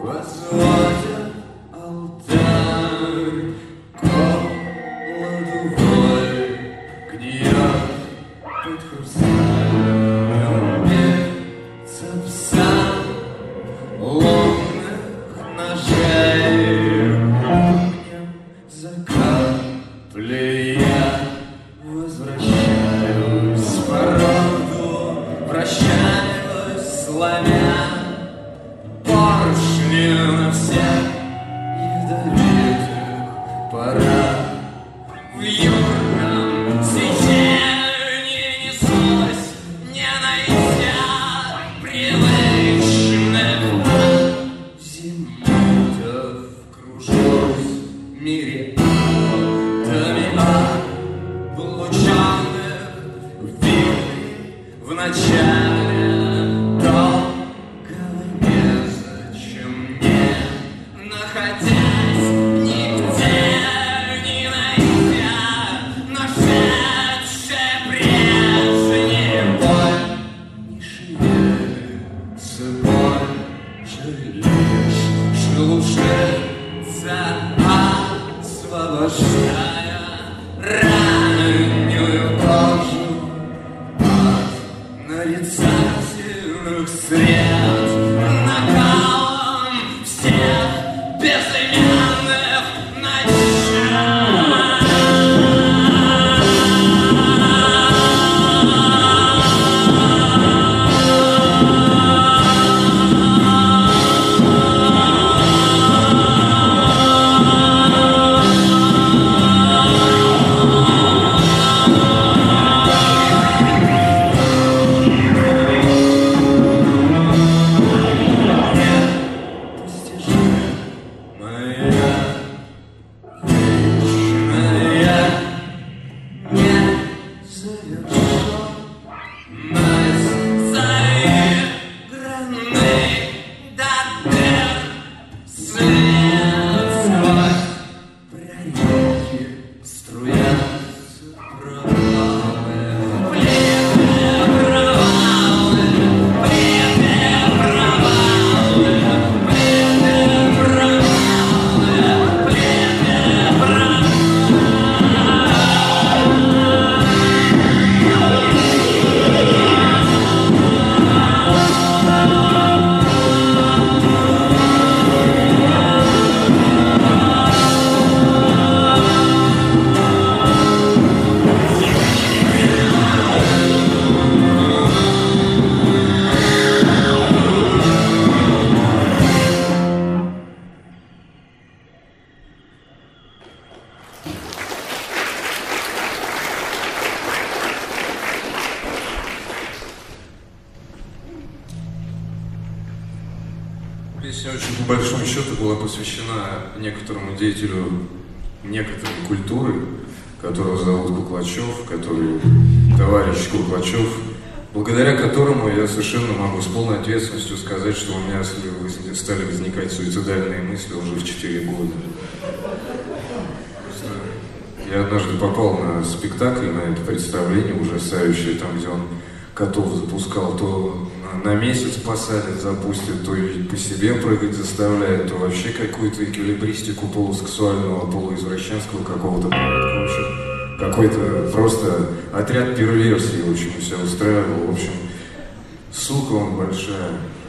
возводят алтарь голоду воль, гниет под хрусталем бьется пса лунных ножей. Огнем закапли я возвращаюсь по роду, прощаюсь, сломя поршни на всех ядовитых порах. В юрном свечении неслось, не найдя привычных зимутов, кружусь в мире атомами облученных вилы в начале долгого незачем мне, находясь нигде, не найдя нашедшее прежнее боль, не шевелится больше, лишь шелушится, освобождая раннюю кожу от нарицательных сред, накалом всех безымянных начал. Песня очень по большому счету была посвящена некоторому деятелю некоторой культуры, которого зовут Куклачев, который товарищ Куклачев, благодаря которому я совершенно могу с полной ответственностью сказать, что у меня стали возникать суицидальные мысли уже в 4 года. Я однажды попал на спектакль, на это представление ужасающее, там, где он котов запускал, то на месяц посадят, запустят, то и по себе прыгать заставляет, то вообще какую-то эквилибристику полусексуального, полуизвращенского какого-то порядка. В общем, какой-то просто отряд перверсии, в общем, все устраивал. В общем, сука он большая.